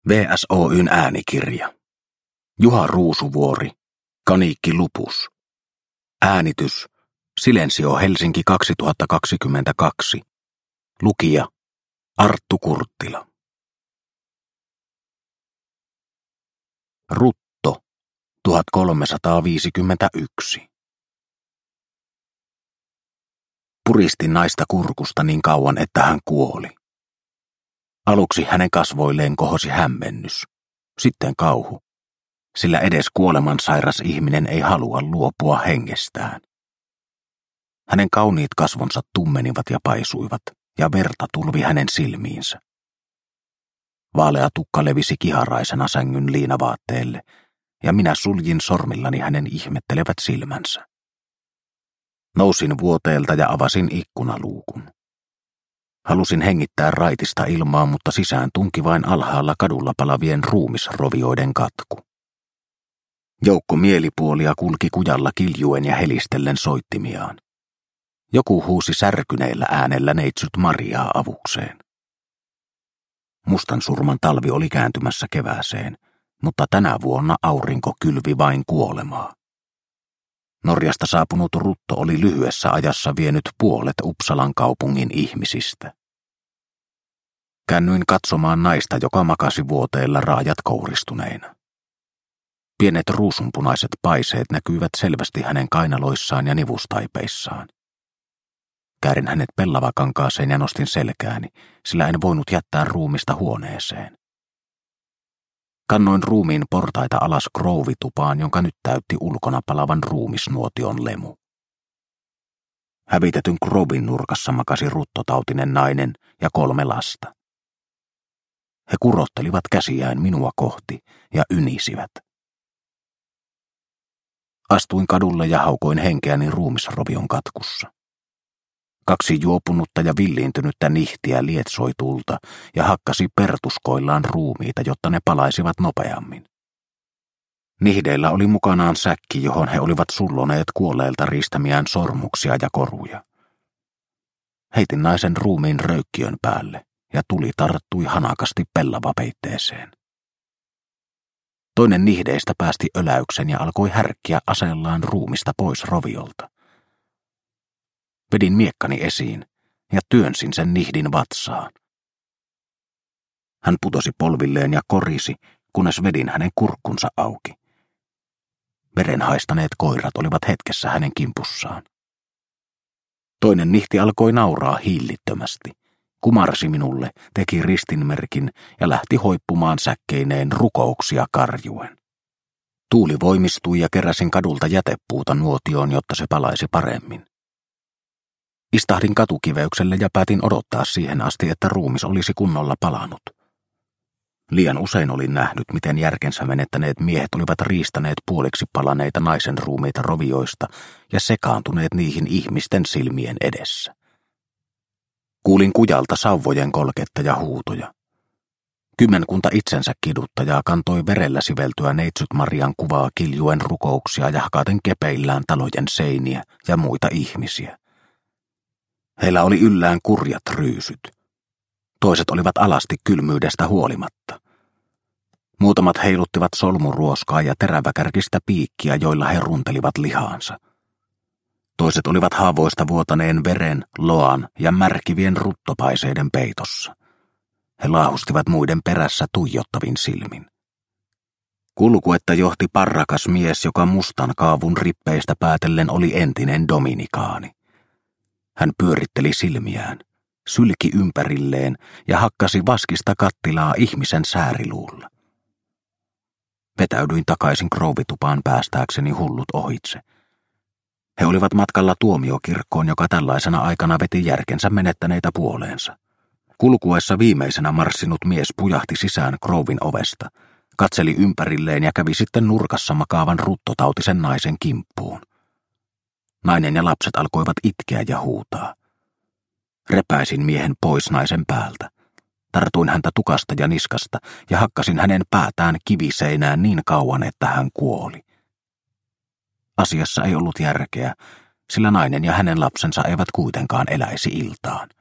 VSOY:n äänikirja. Juha Ruusuvuori, Kaniikki Lupus. Äänitys, Silensio Helsinki 2022. Lukija, Arttu Kurttila. Rutto, 1351. Puristin naista kurkusta niin kauan, että hän kuoli. Aluksi hänen kasvoilleen kohosi hämmennys, sitten kauhu, sillä edes kuolemansairas ihminen ei halua luopua hengestään. Hänen kauniit kasvonsa tummenivat ja paisuivat, ja verta tulvi hänen silmiinsä. Vaalea tukka levisi kiharaisena sängyn liinavaatteelle, ja minä suljin sormillani hänen ihmettelevät silmänsä. Nousin vuoteelta ja avasin ikkunaluukun. Halusin hengittää raitista ilmaa, mutta sisään tunki vain alhaalla kadulla palavien ruumisrovioiden katku. Joukko mielipuolia kulki kujalla kiljuen ja helistellen soittimiaan. Joku huusi särkyneellä äänellä neitsyt Mariaa avukseen. Mustan surman talvi oli kääntymässä kevääseen, mutta tänä vuonna aurinko kylvi vain kuolemaa. Norjasta saapunut Rutto oli lyhyessä ajassa vienyt puolet Uppsalan kaupungin ihmisistä. Käännyin katsomaan naista, joka makasi vuoteella raajat kouristuneina. Pienet ruusunpunaiset paiseet näkyivät selvästi hänen kainaloissaan ja nivustaipeissaan. Käärin hänet pellavakankaaseen ja nostin selkääni, sillä en voinut jättää ruumista huoneeseen. Kannoin ruumiin portaita alas krouvitupaan, jonka nyt täytti ulkona palavan ruumisnuotion lemu. Hävitetyn krouvin nurkassa makasi ruttotautinen nainen ja 3 lasta. He kurottelivat käsiään minua kohti ja ynisivät. Astuin kadulle ja haukoin henkeäni ruumisrovion katkussa. 2 juopunutta ja villiintynyttä nihtiä lietsoi tulta ja hakkasi pertuskoillaan ruumiita, jotta ne palaisivat nopeammin. Nihdeillä oli mukanaan säkki, johon he olivat sulloneet kuolleelta riistämiään sormuksia ja koruja. Heitin naisen ruumiin röykkiön päälle ja tuli tarttui hanakasti pellavapeitteeseen. Toinen nihdeistä päästi öläyksen ja alkoi härkkiä aseellaan ruumista pois roviolta. Vedin miekkani esiin ja työnsin sen nihdin vatsaan. Hän putosi polvilleen ja korisi, kunnes vedin hänen kurkkunsa auki. Veren haistaneet koirat olivat hetkessä hänen kimpussaan. Toinen nihti alkoi nauraa hiillittömästi, kumarsi minulle, teki ristinmerkin ja lähti hoippumaan säkkeineen rukouksia karjuen. Tuuli voimistui ja keräsin kadulta jätepuuta nuotioon, jotta se palaisi paremmin. Istahdin katukiveykselle ja päätin odottaa siihen asti, että ruumis olisi kunnolla palanut. Liian usein olin nähnyt, miten järkensä menettäneet miehet olivat riistäneet puoliksi palaneita naisen ruumiita rovioista ja sekaantuneet niihin ihmisten silmien edessä. Kuulin kujalta sauvojen kolketta ja huutoja. 10 itsensä kiduttajaa kantoi verellä siveltyä neitsyt Marian kuvaa kiljuen rukouksia ja hakaten kepeillään talojen seiniä ja muita ihmisiä. Heillä oli yllään kurjat ryysyt. Toiset olivat alasti kylmyydestä huolimatta. Muutamat heiluttivat solmuruoskaa ja teräväkärkistä piikkiä, joilla he runtelivat lihaansa. Toiset olivat haavoista vuotaneen veren, loan ja märkivien ruttopaiseiden peitossa. He laahustivat muiden perässä tuijottavin silmin. Kulkuetta johti parrakas mies, joka mustan kaavun rippeistä päätellen oli entinen dominikaani. Hän pyöritteli silmiään, sylki ympärilleen ja hakkasi vaskista kattilaa ihmisen sääriluulla. Vetäydyin takaisin krouvitupaan päästääkseni hullut ohitse. He olivat matkalla tuomiokirkkoon, joka tällaisena aikana veti järkensä menettäneitä puoleensa. Kulkuessa viimeisenä marssinut mies pujahti sisään krouvin ovesta, katseli ympärilleen ja kävi sitten nurkassa makaavan ruttotautisen naisen kimppuun. Nainen ja lapset alkoivat itkeä ja huutaa. Repäisin miehen pois naisen päältä. Tartuin häntä tukasta ja niskasta ja hakkasin hänen päätään kiviseinään niin kauan, että hän kuoli. Asiassa ei ollut järkeä, sillä nainen ja hänen lapsensa eivät kuitenkaan eläisi iltaan.